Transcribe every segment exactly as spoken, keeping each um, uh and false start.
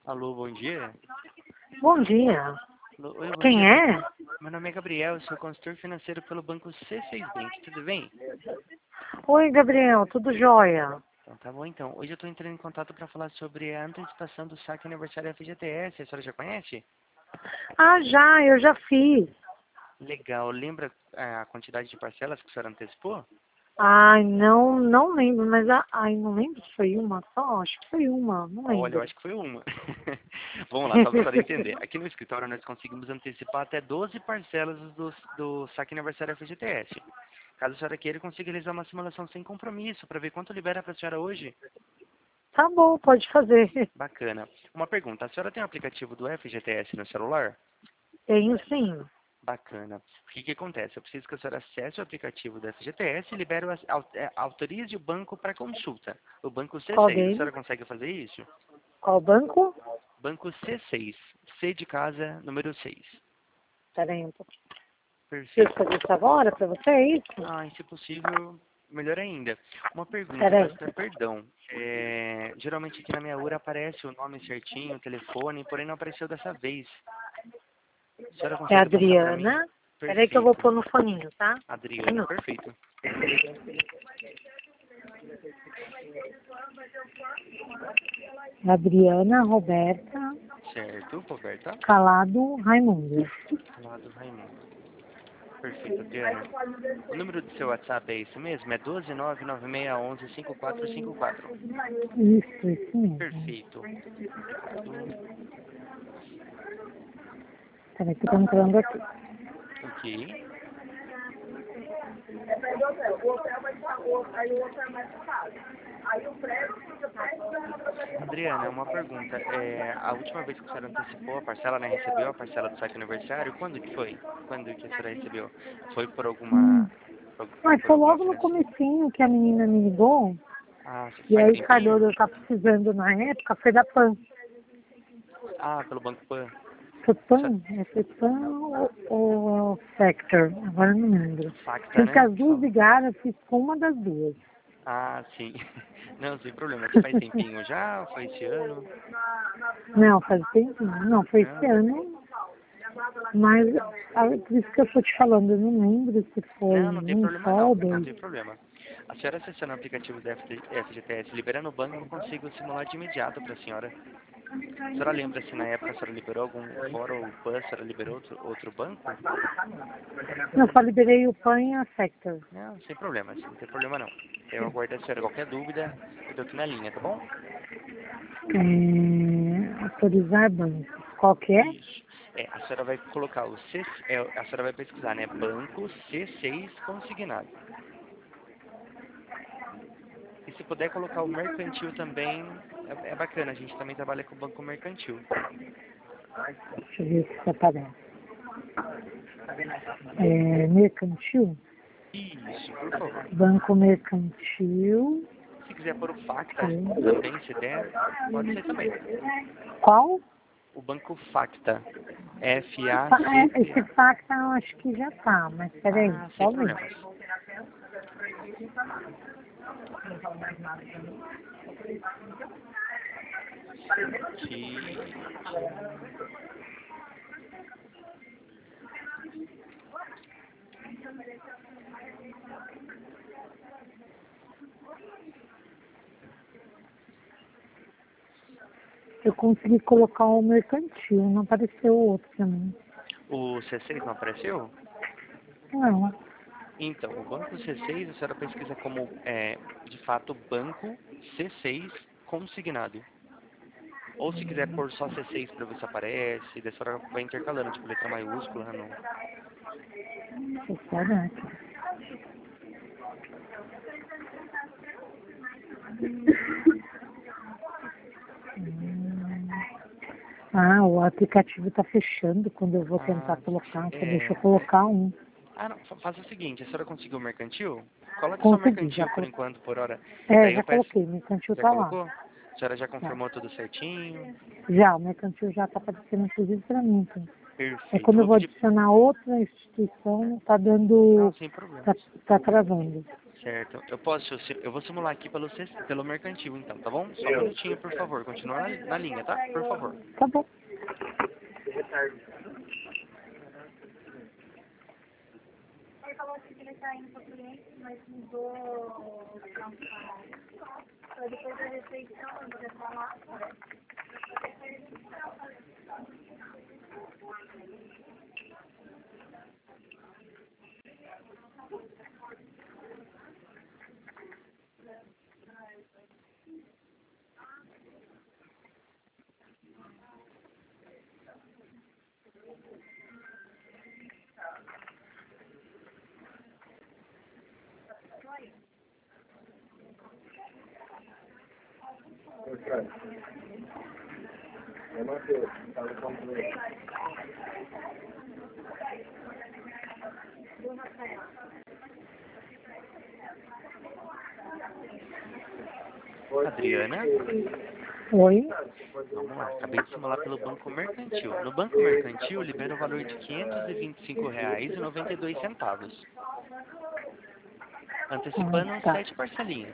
Alô, bom dia. Bom dia. Alô, oi, bom Quem dia. é? Meu nome é Gabriel, sou consultor financeiro pelo banco C seis Bank, tudo bem? Oi, Gabriel, tudo jóia? Então tá bom então. Hoje eu estou entrando em contato para falar sobre a antecipação do saque aniversário F G T S. A senhora já conhece? Ah, já, eu já fiz. Legal. Lembra a quantidade de parcelas que a senhora antecipou? Ai, não, não lembro, mas a- ai, não lembro se foi uma só, acho que foi uma, não Olha, eu lembro. acho que foi uma. Vamos lá, só para a senhora entender. Aqui no escritório nós conseguimos antecipar até doze parcelas do, do saque aniversário F G T S. Caso a senhora queira, eu consigo realizar uma simulação sem compromisso para ver quanto libera para a senhora hoje. Tá bom, pode fazer. Bacana. Uma pergunta, a senhora tem o aplicativo do F G T S no celular? Tenho sim. Bacana. O que que acontece? Eu preciso que a senhora acesse o aplicativo do F G T S e libere o, au- é, autorize o banco para consulta. O banco Qual C seis, a dele? senhora consegue fazer isso? Qual banco? Banco C seis, C de casa, número seis. Peraí um pouquinho. Preciso Perfeito. fazer isso agora pra você, é isso? Ah, e se possível, melhor ainda. Uma pergunta, Peraí. peço até perdão. É, geralmente aqui na minha URA aparece o nome certinho, o telefone, porém não apareceu dessa vez. A senhora É a consegue passar para mim? Adriana. Peraí que eu vou Perfeito. pôr no foninho, tá? Um Adriana, minuto. perfeito. Adriana Roberta Certo, Roberta. Calado Raimundo. Lá do Raimundo. Perfeito, Adriana. O número do seu WhatsApp é esse mesmo? É um dois nove nove seis um um cinco quatro cinco quatro. Isso, isso mesmo. Perfeito. Obrigado. Peraí que eu tô entrando aqui. Ok. Adriana, uma pergunta. É, a última vez que a senhora antecipou a parcela, né, recebeu a parcela do saque aniversário, quando que foi? Quando que a senhora recebeu? Foi por Hum. alguma, por, Mas por foi alguma logo no financeira? comecinho que a menina me ligou. Ah, E faz aí, tempinho? Cardoso, eu tava precisando na época, foi da PAN. Ah, pelo Banco Pan. Foi A senhora- PAN? É, foi PAN ou, ou Factor? Agora eu não lembro. Facta, Sei que né? as duas Fala. ligaram, eu fiz com uma das duas. Ah, sim. Não, sem problema. Se faz tempinho já, foi esse ano? Não, faz tempo. Não, foi esse Não, ano. Mas, ah, por isso que eu tô te falando, eu não lembro se foi não, não tem um problema só não. ou Não dois. tem problema. A senhora acessando o aplicativo da F G T S, liberando o banco, eu consigo simular de imediato para a senhora. A senhora lembra se na época a senhora liberou algum, fora o Pan, a senhora liberou outro, outro banco? Não, só liberei o PAN e a Factor. Não, sem problema, não tem problema não. Eu aguardo a senhora. Qualquer dúvida, eu tô aqui na linha, tá bom? É, autorizar banco. Qual que é? Isso. É, a senhora vai colocar o C, é, a senhora vai pesquisar, né? Banco C seis consignado. E se puder colocar o mercantil também, é, é bacana. A gente também trabalha com o banco mercantil. Deixa eu ver se aparece. É, mercantil? Isso, por favor. Banco mercantil. Se quiser pôr o Facta Sim. também, se der, pode ser também. Qual? O banco Facta. Fa- é, esse F A C T A. facta eu acho que já tá, mas peraí, Ah, sem só um problemas. minuto. Ti- Eu consegui colocar o mercantil, não apareceu o outro também. O C seis não apareceu? Não. Então, o banco C seis, a senhora pesquisa como, é, de fato, banco C seis consignado. Ou se quiser pôr só C seis para ver se aparece, daí a senhora vai intercalando, tipo letra maiúscula, não. Será? Hum. Ah, o aplicativo está fechando quando eu vou tentar Ah, colocar, só deixa eu é... colocar um. Ah, não, fa- faça o seguinte, a senhora conseguiu o mercantil? Coloque só o Consegui, já mercantil por coloquei. enquanto, por hora. É, Daí eu já peço... coloquei, o mercantil Já tá lá. colocou? A senhora já Já, confirmou tudo certinho? já o mercantil já está aparecendo inclusive para mim. Então. É Perfeito. quando eu Vou vou pedir... adicionar outra instituição, tá Não, dando, sem tá, problemas. tá travando. Certo. Eu posso, eu vou simular aqui pelo, C- pelo mercantil, então, tá bom? Só um minutinho, por favor. Continua na, na linha, tá? Por favor. Tá bom. Ele falou assim que ele está indo para o cliente, mas mudou o campo. Então, depois da refeição, eu vou levar lá. Adriana, Oi? vamos lá. Acabei de simular pelo Banco Mercantil. No Banco Mercantil, libera o valor de quinhentos e vinte e cinco reais e noventa e dois centavos. Antecipando Ah, tá. sete parcelinhas.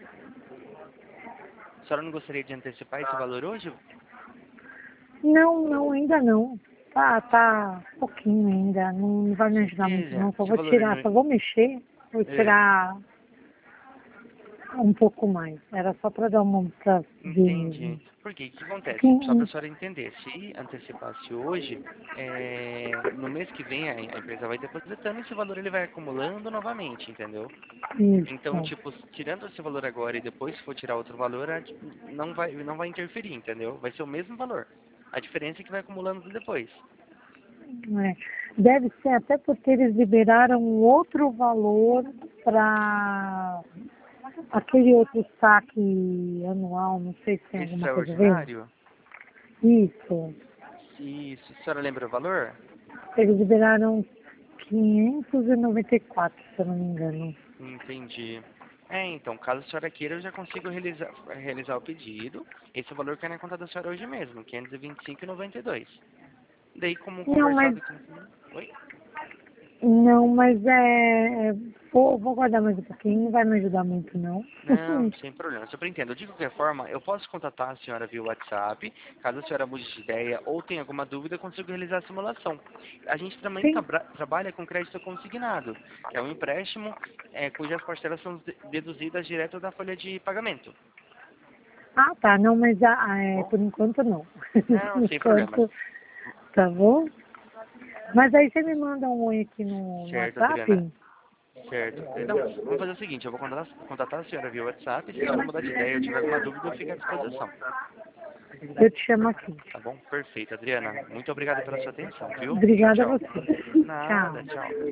A senhora não gostaria de antecipar esse valor hoje? Não, não, ainda não. Tá, tá pouquinho ainda. Não vai me ajudar muito Certeza. não. Só Esse vou valor tirar, não... só vou mexer. Vou É. tirar um pouco mais. Era só para dar uma pra ver Entendi. mesmo. Por quê? O que acontece? Só para Sim, a senhora entender, se antecipasse hoje, é, no mês que vem a, a empresa vai depositando, esse valor ele vai acumulando novamente, entendeu? Então, isso. tipo, tirando esse valor agora e depois se for tirar outro valor, a- não vai, não vai interferir, entendeu? Vai ser o mesmo valor. A diferença é que vai acumulando depois. É. Deve ser até porque eles liberaram um outro valor para aquele outro saque anual, não sei se tem alguma coisa a ver. Extraordinário? Isso. Isso. A senhora lembra o valor? Eles liberaram quinhentos e noventa e quatro, se eu não me engano. Entendi. É, então, caso a senhora queira, eu já consigo realizar, realizar o pedido. Esse valor cai na conta da senhora hoje mesmo, quinhentos e vinte e cinco reais e noventa e dois centavos. Daí, como Não, mas conversado aqui no... Oi? não, mas é. é, Vou, vou guardar mais um pouquinho, não vai me ajudar muito não. Não, sem problema, super entendo. De qualquer forma, eu posso contatar a senhora via WhatsApp, caso a senhora mude de ideia ou tenha alguma dúvida, eu consigo realizar a simulação. A gente também Sim. tabra- trabalha com crédito consignado, que é um empréstimo é, cujas parcelas são de- deduzidas direto da folha de pagamento. Ah, tá, não, mas ah, é, Bom? por enquanto não. Não, Por sem problema. enquanto, tá bom? Mas aí você me manda um oi aqui no, no Certo, Adriana. WhatsApp? Certo. Então, vamos fazer o seguinte, eu vou contatar, contatar a senhora via WhatsApp, se a senhora mudar de ideia ou tiver alguma dúvida, eu fico à disposição. Eu te chamo aqui. Tá bom? Perfeito, Adriana. Muito obrigado pela sua atenção, viu? Tchau, Obrigada a tchau. você. Nada, Tchau. tchau.